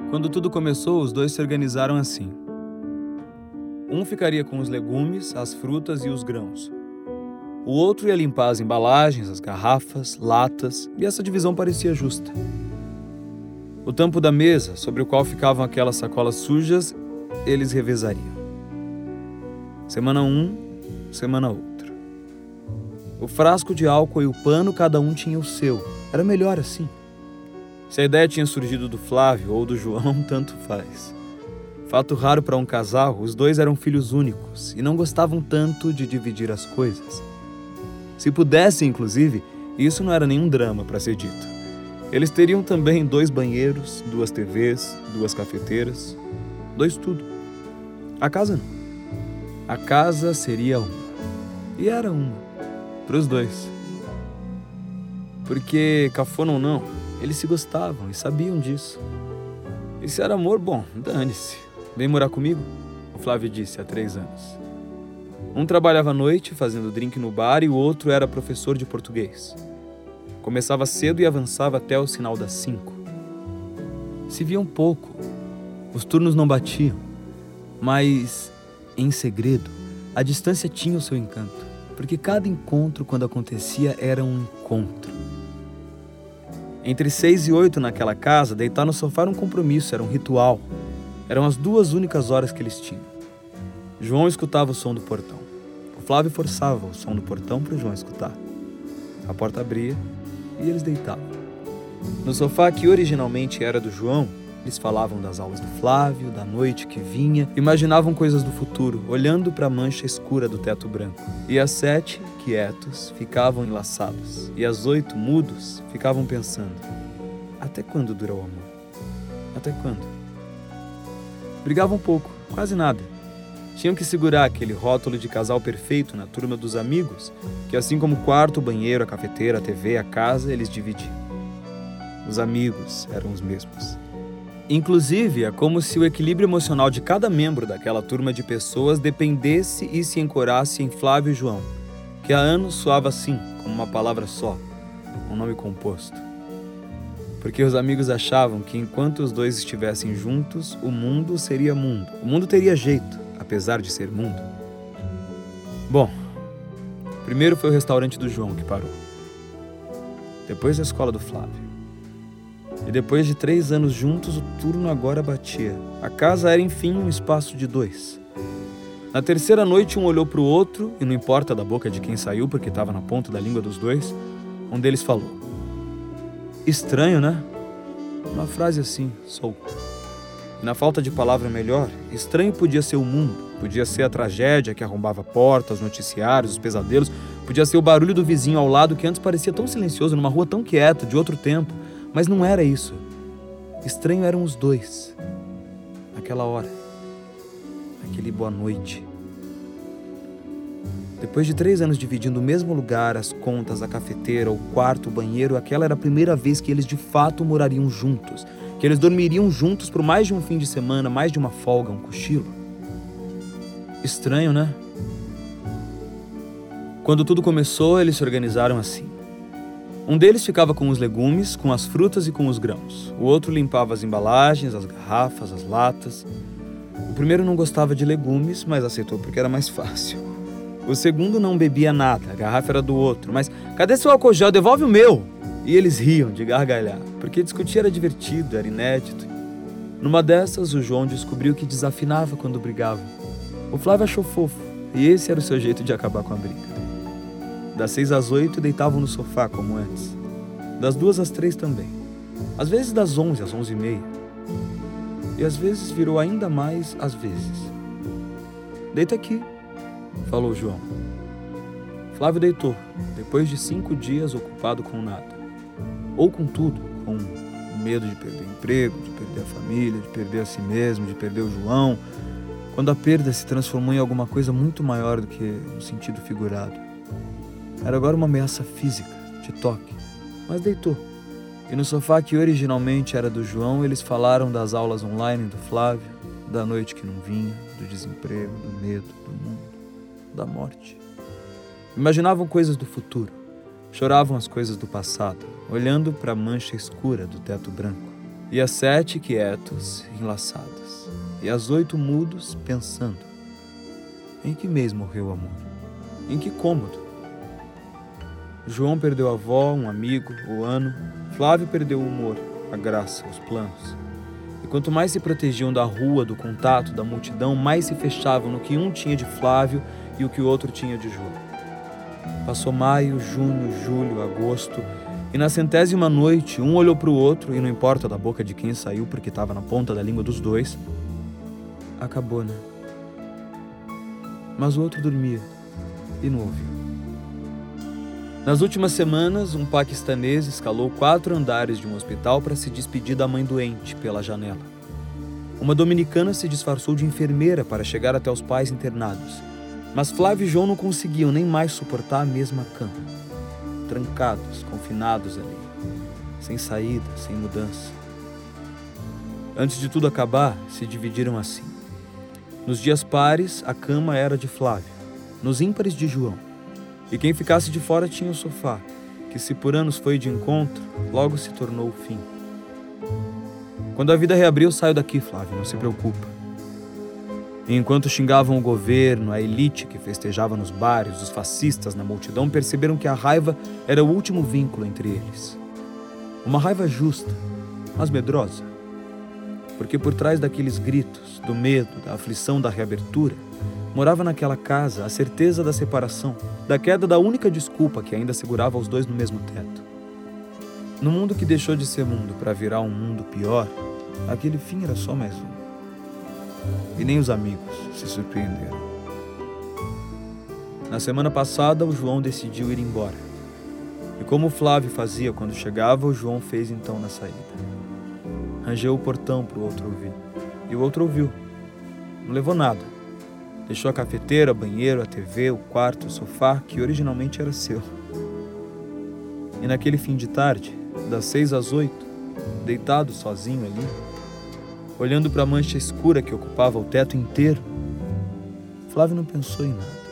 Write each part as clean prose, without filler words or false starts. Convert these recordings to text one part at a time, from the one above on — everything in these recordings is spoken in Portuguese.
Quando tudo começou, os dois se organizaram assim. Um ficaria com os legumes, as frutas e os grãos. O outro ia limpar as embalagens, as garrafas, latas, e essa divisão parecia justa. O tampo da mesa, sobre o qual ficavam aquelas sacolas sujas, eles revezariam. Semana um, semana outra. O frasco de álcool e o pano, cada um tinha o seu. Era melhor assim. Se a ideia tinha surgido do Flávio ou do João, tanto faz. Fato raro para um casal, os dois eram filhos únicos e não gostavam tanto de dividir as coisas. Se pudessem, inclusive, isso não era nenhum drama para ser dito. Eles teriam também 2 banheiros, 2 TVs, 2 cafeteiras, 2 tudo. A casa não. A casa seria uma. E era uma. Para os dois. Porque, cafona ou não, eles se gostavam e sabiam disso. E se era amor, bom, dane-se. Vem morar comigo? O Flávio disse há 3 anos. Um trabalhava à noite, fazendo drink no bar, e o outro era professor de português. Começava cedo e avançava até o sinal das 5. Se viam pouco. Os turnos não batiam. Mas, em segredo, a distância tinha o seu encanto. Porque cada encontro, quando acontecia, era um encontro. Entre 6 e 8 naquela casa, deitar no sofá era um compromisso, era um ritual. Eram as 2 únicas horas que eles tinham. João escutava o som do portão. O Flávio forçava o som do portão para o João escutar. A porta abria e eles deitavam. No sofá, que originalmente era do João, eles falavam das aulas do Flávio, da noite que vinha, imaginavam coisas do futuro, olhando para a mancha escura do teto branco. E às 7, quietos, ficavam enlaçados. E às 8, mudos, ficavam pensando: até quando dura o amor? Até quando? Brigavam pouco, quase nada. Tinham que segurar aquele rótulo de casal perfeito na turma dos amigos, que assim como o quarto, o banheiro, a cafeteira, a TV, a casa, eles dividiam. Os amigos eram os mesmos. Inclusive, é como se o equilíbrio emocional de cada membro daquela turma de pessoas dependesse e se ancorasse em Flávio e João, que há anos soava assim, como uma palavra só, um nome composto. Porque os amigos achavam que enquanto os dois estivessem juntos, o mundo seria mundo. O mundo teria jeito, apesar de ser mundo. Bom, primeiro foi o restaurante do João que parou. Depois a escola do Flávio. E depois de 3 anos juntos, o turno agora batia. A casa era, enfim, um espaço de 2. Na terceira noite, um olhou para o outro, e não importa da boca de quem saiu, porque estava na ponta da língua dos dois, um deles falou: estranho, né? Uma frase assim, solta. E na falta de palavra melhor, estranho podia ser o mundo, podia ser a tragédia que arrombava portas, os noticiários, os pesadelos, podia ser o barulho do vizinho ao lado que antes parecia tão silencioso, numa rua tão quieta, de outro tempo. Mas não era isso. Estranho eram os dois. Naquela hora. Aquele boa noite. Depois de 3 anos dividindo o mesmo lugar, as contas, a cafeteira, o quarto, o banheiro, aquela era a primeira vez que eles de fato morariam juntos. Que eles dormiriam juntos por mais de um fim de semana, mais de uma folga, um cochilo. Estranho, né? Quando tudo começou, eles se organizaram assim. Um deles ficava com os legumes, com as frutas e com os grãos. O outro limpava as embalagens, as garrafas, as latas. O primeiro não gostava de legumes, mas aceitou porque era mais fácil. O segundo não bebia nada, a garrafa era do outro. Mas cadê seu álcool gel? Devolve o meu! E eles riam de gargalhar, porque discutir era divertido, era inédito. Numa dessas, o João descobriu que desafinava quando brigava. O Flávio achou fofo, e esse era o seu jeito de acabar com a briga. Das 6 às 8, deitavam no sofá, como antes. Das 2 às 3 também. Às vezes das 11 às 11h30. E às vezes virou ainda mais às vezes. Deita aqui, falou João. Flávio deitou, depois de 5 dias ocupado com nada. Ou com tudo, com medo de perder o emprego, de perder a família, de perder a si mesmo, de perder o João. Quando a perda se transformou em alguma coisa muito maior do que no sentido figurado. Era agora uma ameaça física, de toque, mas deitou. E no sofá que originalmente era do João, eles falaram das aulas online do Flávio, da noite que não vinha, do desemprego, do medo, do mundo, da morte. Imaginavam coisas do futuro, choravam as coisas do passado, olhando para a mancha escura do teto branco. e as 7 quietos, enlaçados, e as 8 mudos, pensando. Em que mês morreu o amor? Em que cômodo? João perdeu a avó, um amigo, o ano. Flávio perdeu o humor, a graça, os planos. E quanto mais se protegiam da rua, do contato, da multidão, mais se fechavam no que um tinha de Flávio e o que o outro tinha de João. Passou maio, junho, julho, agosto, e na 100ª noite, um olhou para o outro, e não importa da boca de quem saiu, porque estava na ponta da língua dos dois. Acabou, né? Mas o outro dormia e não ouviu. Nas últimas semanas, um paquistanês escalou 4 andares de um hospital para se despedir da mãe doente pela janela. Uma dominicana se disfarçou de enfermeira para chegar até os pais internados. Mas Flávio e João não conseguiam nem mais suportar a mesma cama. Trancados, confinados ali, sem saída, sem mudança. Antes de tudo acabar, se dividiram assim. Nos dias pares, a cama era de Flávio, nos ímpares de João. E quem ficasse de fora tinha o sofá, que se por anos foi de encontro, logo se tornou o fim. Quando a vida reabriu, saio daqui, Flávio, não se preocupa. E enquanto xingavam o governo, a elite que festejava nos bares, os fascistas na multidão, perceberam que a raiva era o último vínculo entre eles. Uma raiva justa, mas medrosa. Porque por trás daqueles gritos, do medo, da aflição da reabertura, morava naquela casa a certeza da separação, da queda da única desculpa que ainda segurava os dois no mesmo teto. No mundo que deixou de ser mundo para virar um mundo pior, aquele fim era só mais um. E nem os amigos se surpreenderam. Na semana passada, o João decidiu ir embora. E como o Flávio fazia quando chegava, o João fez então na saída. Rangeu o portão para o outro ouvir. E o outro ouviu. Não levou nada. Deixou a cafeteira, o banheiro, a TV, o quarto, o sofá, que originalmente era seu. E naquele fim de tarde, das 6 às 8, deitado sozinho ali, olhando para a mancha escura que ocupava o teto inteiro, Flávio não pensou em nada.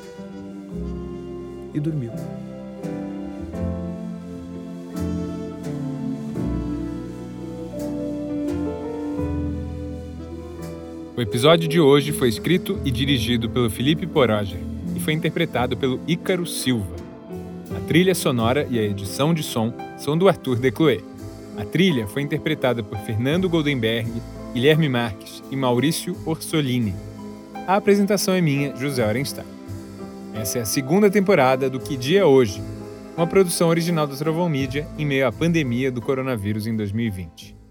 E dormiu. O episódio de hoje foi escrito e dirigido pelo Felipe Poroger e foi interpretado pelo Ícaro Silva. A trilha sonora e a edição de som são do Arthur Decloé. A trilha foi interpretada por Fernando Goldenberg, Guilherme Marques e Maurício Orsolini. A apresentação é minha, José Orenstein. Essa é a 2ª temporada do Que Dia é Hoje, uma produção original da Trovão Mídia em meio à pandemia do coronavírus em 2020.